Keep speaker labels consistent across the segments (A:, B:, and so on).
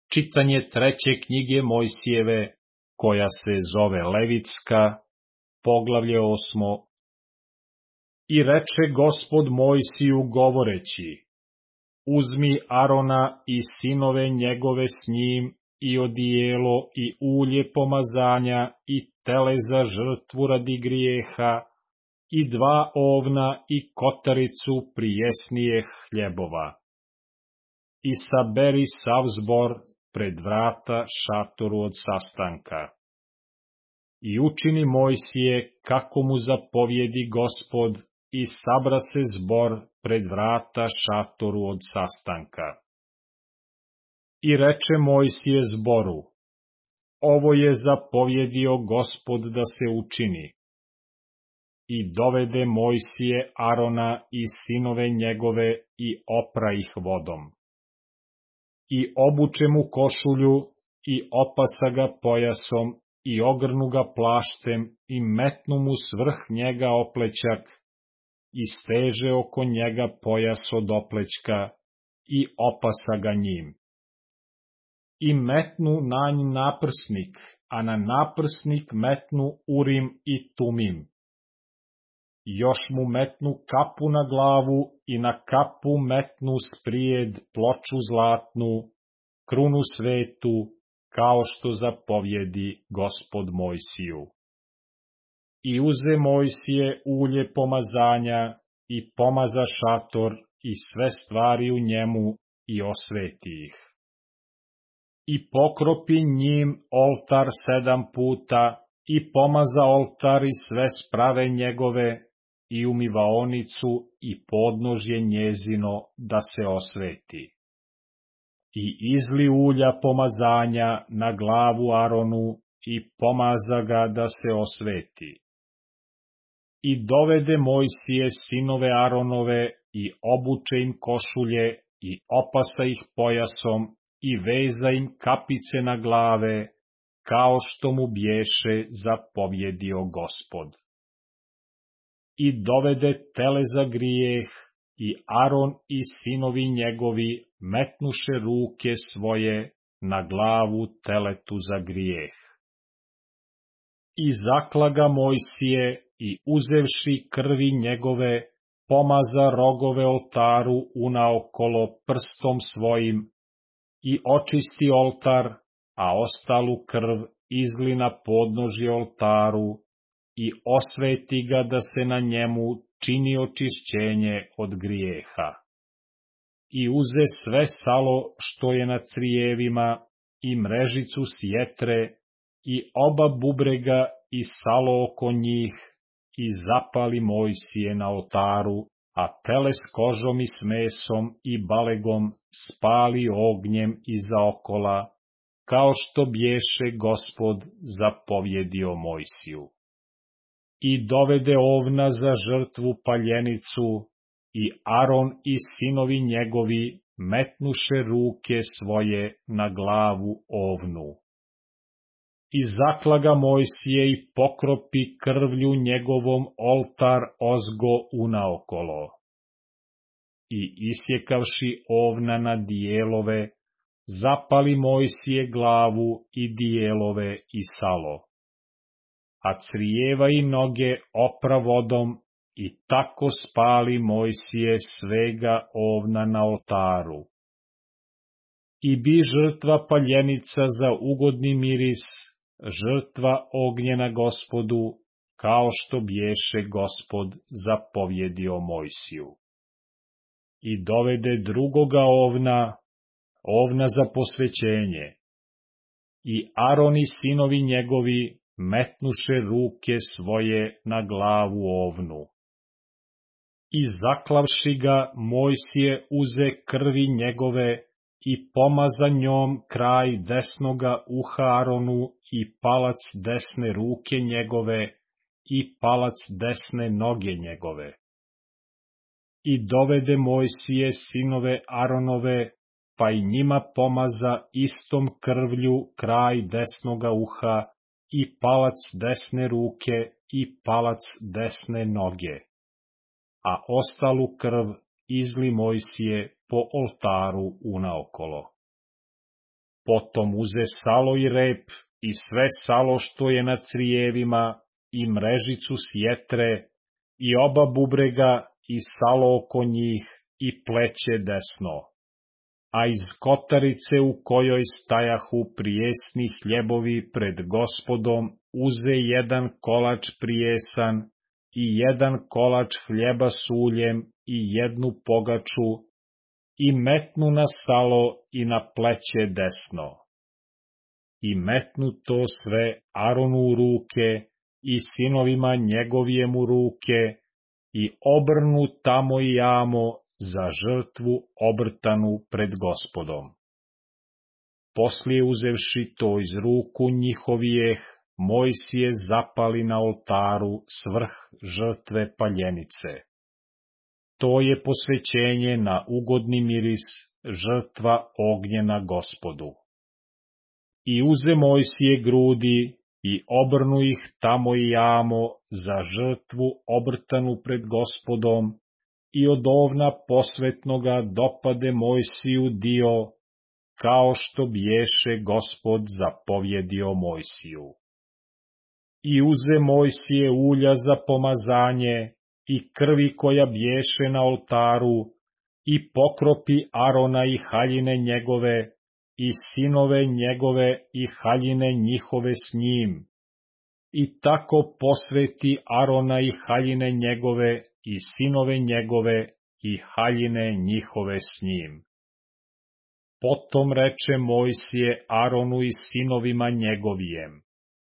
A: Čitanje 3. knjige Mojsijeve, koja se zove Levitska, poglavlje 8. I reče Gospod Mojsiju govoreći: Uzmi Arona i sinove njegove s njim i odijelo i ulje pomazanja i tele za žrtvu radi grijeha i 2 ovna i kotaricu prijesnijeh hljebova. I saberi sav zbor pred vrata šatoru od sastanka. I učini Mojsije kako mu zapovjedi Gospod i sabra se zbor pred vrata šatoru od sastanka. I reče Mojsije zboru: Ovo je zapovjedio Gospod da se učini. I dovede Mojsije Arona i sinove njegove i opra ih vodom. I obuče mu košulju i opasa ga pojasom i ogrnu ga plaštem i metnu mu svrh njega oplećak i steže oko njega pojas od oplećka i opasa ga njim. I metnu na nj naprsnik, a na naprsnik metnu Urim i Tumim. Još mu metnu kapu na glavu i na kapu metnu sprijed ploču zlatnu, krunu svetu, kao što zapovjedi Gospod Mojsiju. I uze Mojsije ulje pomazanja i pomaza šator i sve stvari u njemu i osveti ih. I pokropi njim oltar 7 puta i pomaza oltar i sve sprave njegove i umivaonicu i podnožje njezino da se osveti. I izli ulja pomazanja na glavu Aronu i pomaza ga da se osveti. I dovede Mojsije sinove Aronove i obuče im košulje i opasa ih pojasom i veza im kapice na glave, kao što mu bješe zapovjedio Gospod. I dovede tele za grijeh, i Aron i sinovi njegovi metnuše ruke svoje na glavu teletu za grijeh. I zakla ga Mojsije i uzevši krvi njegove, pomaza rogove oltaru unaokolo prstom svojim i očisti oltar, a ostalu krv izli na podnožje oltaru i osveti ga da se na njemu čini očišćenje od grijeha. I uze sve salo što je na crijevima i mrežicu sjetre i oba bubrega i salo oko njih i zapali Mojsije na oltaru, a tele s kožom i s mesom i balegom spali ognjem iza okola, kao što bješe Gospod zapovjedio Mojsiju. I dovede ovna za žrtvu paljenicu, i Aron i sinovi njegovi metnuše ruke svoje na glavu ovnu. I zakla ga Mojsije i pokropi krvlju njegovom oltar ozgo unaokolo. I isjekavši ovna na dijelove, zapali Mojsije glavu i dijelove i salo. A crijeva i noge opra vodom i tako spali Mojsije svega ovna na oltaru. I bi žrtva paljenica za ugodni miris, žrtva ognjena Gospodu, kao što bješe Gospod zapovjedio Mojsiju. I dovede drugoga ovna za posvećenje. I Aron i sinovi njegovi metnuše ruke svoje na glavu ovnu. I zaklavši ga Mojsije uze krvi njegove i pomaza njom kraj desnoga uha Aronu i palac desne ruke njegove i palac desne noge njegove. I dovede Mojsije sinove Aronove, pa i njima pomaza istom krvlju kraj desnoga uha i palac desne ruke i palac desne noge, a ostalu krv izli Mojsije po oltaru unaokolo. Potom uze salo i rep i sve salo što je na crijevima i mrežicu sjetre i oba bubrega i salo oko njih i pleće desno. A iz kotarice u kojoj stajahu prijesni hljebovi pred Gospodom uze jedan kolač prijesan i jedan kolač hljeba s uljem i jednu pogaču i metnu na salo i na pleće desno. I metnu to sve Aronu u ruke i sinovima njegovijem u ruke i obrnu tamo i amo za žrtvu obrtanu pred Gospodom. Poslije uzevši to iz ruku njihovijeh, Mojsije zapali na oltaru svrh žrtve paljenice. To je posvećenje na ugodni miris, žrtva ognjena Gospodu. I uze Mojsije grudi i obrnu ih tamo i amo za žrtvu obrtanu pred Gospodom i od ovna posvetnoga dopade Mojsiju dio, kao što bješe Gospod zapovjedio Mojsiju. I uze Mojsije ulja za pomazanje i krvi koja bješe na oltaru i pokropi Arona i haljine njegove i sinove njegove i haljine njihove s njim. I tako posveti Arona i haljine njegove i sinove njegove i haljine njihove s njim. Potom reče Mojsije Aronu i sinovima njegovijem: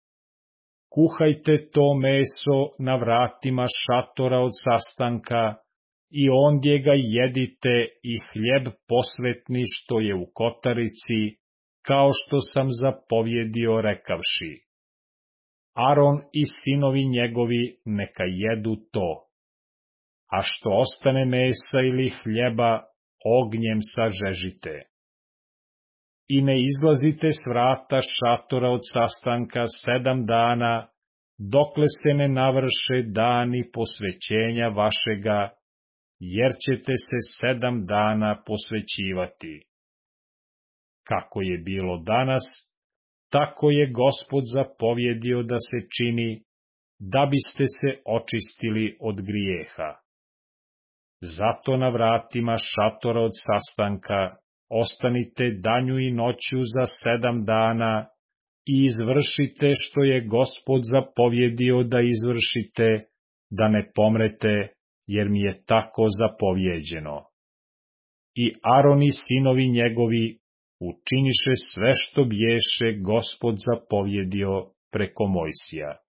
A: Kuhajte to meso na vratima šatora od sastanka i ondje ga jedite i hljeb posvetni što je u kotarici, kao što sam zapovjedio rekavši. Aron i sinovi njegovi neka jedu to, a što ostane mesa ili hljeba, ognjem sažežite. I ne izlazite s vrata šatora od sastanka 7 dana, dokle se ne navrše dani posvećenja vašega, jer ćete se 7 dana posvećivati. Kako je bilo danas, tako je Gospod zapovjedio da se čini, da biste se očistili od grijeha. Zato na vratima šatora od sastanka ostanite danju i noću za 7 dana i izvršite što je Gospod zapovjedio da izvršite, da ne pomrete, jer mi je tako zapovjeđeno. I Aron i sinovi njegovi učiniše sve što bješe Gospod zapovjedio preko Mojsija.